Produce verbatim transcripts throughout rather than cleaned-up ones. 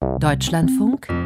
Deutschlandfunk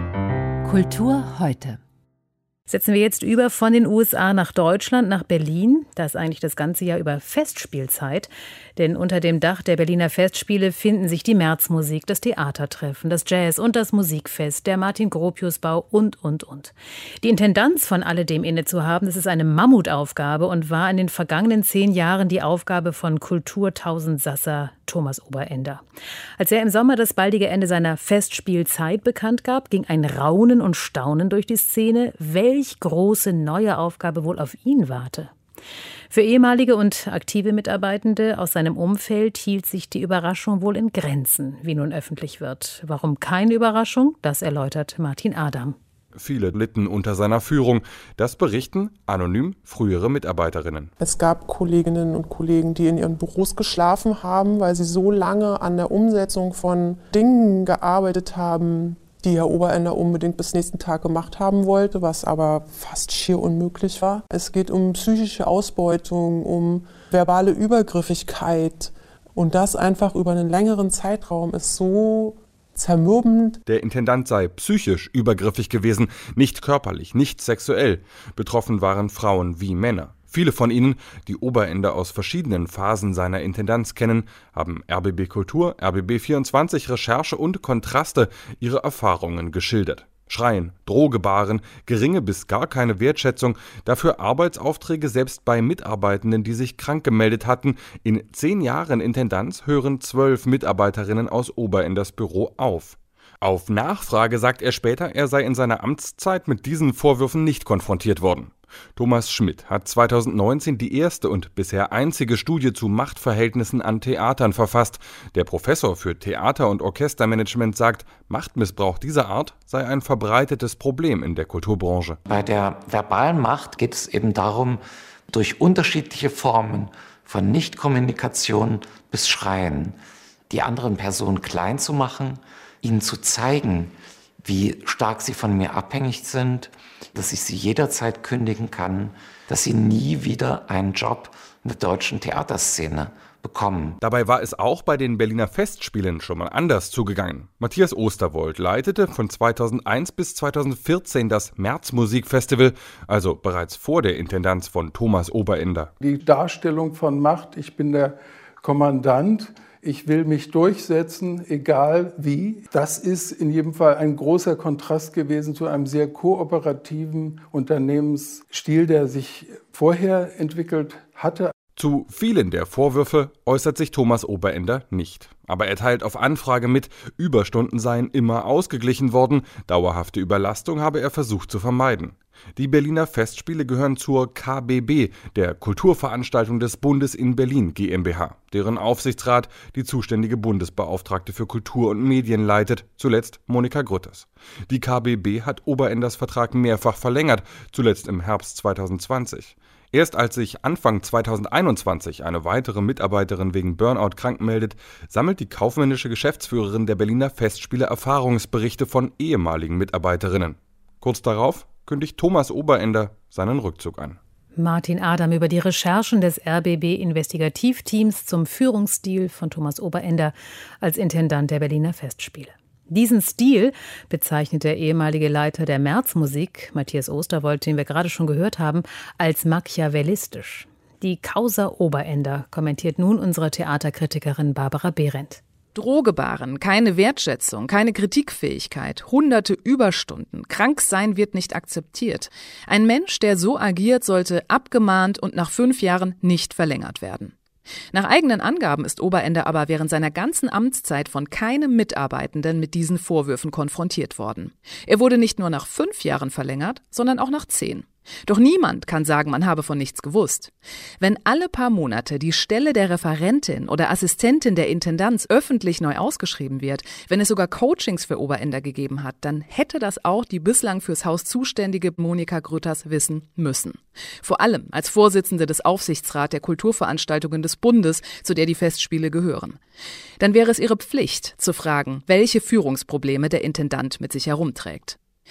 Kultur heute. Setzen wir jetzt über von den U S A nach Deutschland, nach Berlin. Da ist eigentlich das ganze Jahr über Festspielzeit. Denn unter dem Dach der Berliner Festspiele finden sich die Märzmusik, das Theatertreffen, das Jazz und das Musikfest, der Martin-Gropius-Bau und, und, und. Die Intendanz von alledem inne zu haben, das ist eine Mammutaufgabe und war in den vergangenen zehn Jahren die Aufgabe von Kulturtausendsasser Thomas Oberender. Als er im Sommer das baldige Ende seiner Festspielzeit bekannt gab, ging ein Raunen und Staunen durch die Szene, welch große neue Aufgabe wohl auf ihn warte. Für ehemalige und aktive Mitarbeitende aus seinem Umfeld hielt sich die Überraschung wohl in Grenzen, wie nun öffentlich wird. Warum keine Überraschung? Das erläutert Martin Adam. Viele litten unter seiner Führung. Das berichten anonym frühere Mitarbeiterinnen. Es gab Kolleginnen und Kollegen, die in ihren Büros geschlafen haben, weil sie so lange an der Umsetzung von Dingen gearbeitet haben, die Herr Oberender unbedingt bis nächsten Tag gemacht haben wollte, was aber fast schier unmöglich war. Es geht um psychische Ausbeutung, um verbale Übergriffigkeit. Und das einfach über einen längeren Zeitraum ist so zermürbend. Der Intendant sei psychisch übergriffig gewesen, nicht körperlich, nicht sexuell. Betroffen waren Frauen wie Männer. Viele von ihnen, die Oberender aus verschiedenen Phasen seiner Intendanz kennen, haben R B B Kultur, R B B vierundzwanzig Recherche und Kontraste ihre Erfahrungen geschildert. Schreien, Drohgebaren, geringe bis gar keine Wertschätzung, dafür Arbeitsaufträge selbst bei Mitarbeitenden, die sich krank gemeldet hatten. In zehn Jahren Intendanz hören zwölf Mitarbeiterinnen aus Oberenders Büro auf. Auf Nachfrage sagt er später, er sei in seiner Amtszeit mit diesen Vorwürfen nicht konfrontiert worden. Thomas Schmidt hat zweitausendneunzehn die erste und bisher einzige Studie zu Machtverhältnissen an Theatern verfasst. Der Professor für Theater- und Orchestermanagement sagt, Machtmissbrauch dieser Art sei ein verbreitetes Problem in der Kulturbranche. Bei der verbalen Macht geht es eben darum, durch unterschiedliche Formen von Nichtkommunikation bis Schreien die anderen Personen klein zu machen, ihnen zu zeigen, wie stark sie von mir abhängig sind, dass ich sie jederzeit kündigen kann, dass sie nie wieder einen Job in der deutschen Theaterszene bekommen. Dabei war es auch bei den Berliner Festspielen schon mal anders zugegangen. Matthias Osterwold leitete von zweitausendeins bis zweitausendvierzehn das Märzmusikfestival, also bereits vor der Intendanz von Thomas Oberender. Die Darstellung von Macht, ich bin der Kommandant, ich will mich durchsetzen, egal wie. Das ist in jedem Fall ein großer Kontrast gewesen zu einem sehr kooperativen Unternehmensstil, der sich vorher entwickelt hatte. Zu vielen der Vorwürfe äußert sich Thomas Oberender nicht. Aber er teilt auf Anfrage mit, Überstunden seien immer ausgeglichen worden, dauerhafte Überlastung habe er versucht zu vermeiden. Die Berliner Festspiele gehören zur K B B, der Kulturveranstaltung des Bundes in Berlin GmbH, deren Aufsichtsrat die zuständige Bundesbeauftragte für Kultur und Medien leitet, zuletzt Monika Grütters. Die K B B hat Oberenders Vertrag mehrfach verlängert, zuletzt im Herbst zweitausendzwanzig. Erst als sich Anfang zweitausendeinundzwanzig eine weitere Mitarbeiterin wegen Burnout krank meldet, sammelt die kaufmännische Geschäftsführerin der Berliner Festspiele Erfahrungsberichte von ehemaligen Mitarbeiterinnen. Kurz darauf kündigt Thomas Oberender seinen Rückzug an. Martin Adam über die Recherchen des R B B-Investigativteams zum Führungsstil von Thomas Oberender als Intendant der Berliner Festspiele. Diesen Stil bezeichnet der ehemalige Leiter der Märzmusik, Matthias Osterwold, den wir gerade schon gehört haben, als machiavellistisch. Die Causa Oberender kommentiert nun unsere Theaterkritikerin Barbara Behrendt. Drohgebaren, keine Wertschätzung, keine Kritikfähigkeit, hunderte Überstunden, krank sein wird nicht akzeptiert. Ein Mensch, der so agiert, sollte abgemahnt und nach fünf Jahren nicht verlängert werden. Nach eigenen Angaben ist Oberender aber während seiner ganzen Amtszeit von keinem Mitarbeitenden mit diesen Vorwürfen konfrontiert worden. Er wurde nicht nur nach fünf Jahren verlängert, sondern auch nach zehn. Doch niemand kann sagen, man habe von nichts gewusst. Wenn alle paar Monate die Stelle der Referentin oder Assistentin der Intendanz öffentlich neu ausgeschrieben wird, wenn es sogar Coachings für Oberender gegeben hat, dann hätte das auch die bislang fürs Haus zuständige Monika Grütters wissen müssen. Vor allem als Vorsitzende des Aufsichtsrats der Kulturveranstaltungen des Bundes, zu der die Festspiele gehören. Dann wäre es ihre Pflicht, zu fragen, welche Führungsprobleme der Intendant mit sich herumträgt.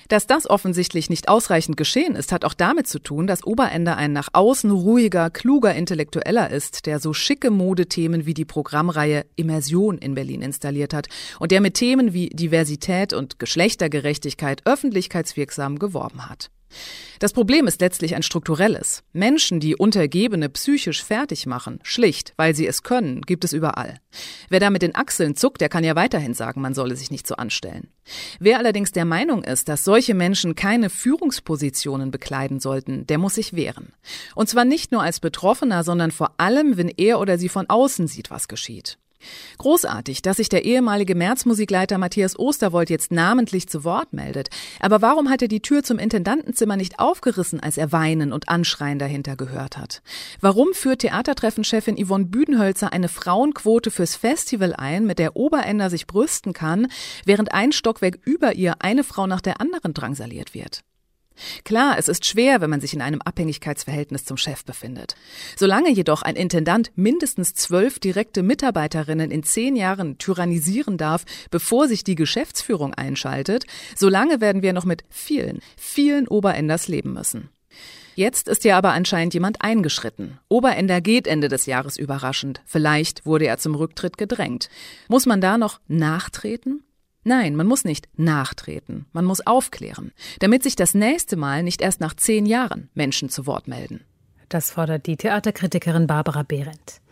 Dass das offensichtlich nicht ausreichend geschehen ist, hat auch damit zu tun, dass Oberender ein nach außen ruhiger, kluger Intellektueller ist, der so schicke Modethemen wie die Programmreihe Immersion in Berlin installiert hat und der mit Themen wie Diversität und Geschlechtergerechtigkeit öffentlichkeitswirksam geworben hat. Das Problem ist letztlich ein strukturelles. Menschen, die Untergebene psychisch fertig machen, schlicht, weil sie es können, gibt es überall. Wer da mit den Achseln zuckt, der kann ja weiterhin sagen, man solle sich nicht so anstellen. Wer allerdings der Meinung ist, dass solche Menschen keine Führungspositionen bekleiden sollten, der muss sich wehren. Und zwar nicht nur als Betroffener, sondern vor allem, wenn er oder sie von außen sieht, was geschieht. Großartig, dass sich der ehemalige Märzmusikleiter Matthias Osterwold jetzt namentlich zu Wort meldet. Aber warum hat er die Tür zum Intendantenzimmer nicht aufgerissen, als er Weinen und Anschreien dahinter gehört hat? Warum führt Theatertreffenchefin Yvonne Büdenhölzer eine Frauenquote fürs Festival ein, mit der Oberender sich brüsten kann, während ein Stockwerk über ihr eine Frau nach der anderen drangsaliert wird? Klar, es ist schwer, wenn man sich in einem Abhängigkeitsverhältnis zum Chef befindet. Solange jedoch ein Intendant mindestens zwölf direkte Mitarbeiterinnen in zehn Jahren tyrannisieren darf, bevor sich die Geschäftsführung einschaltet, solange werden wir noch mit vielen, vielen Oberenders leben müssen. Jetzt ist ja aber anscheinend jemand eingeschritten. Oberender geht Ende des Jahres überraschend. Vielleicht wurde er zum Rücktritt gedrängt. Muss man da noch nachtreten? Nein, man muss nicht nachtreten, man muss aufklären, damit sich das nächste Mal nicht erst nach zehn Jahren Menschen zu Wort melden. Das fordert die Theaterkritikerin Barbara Behrendt.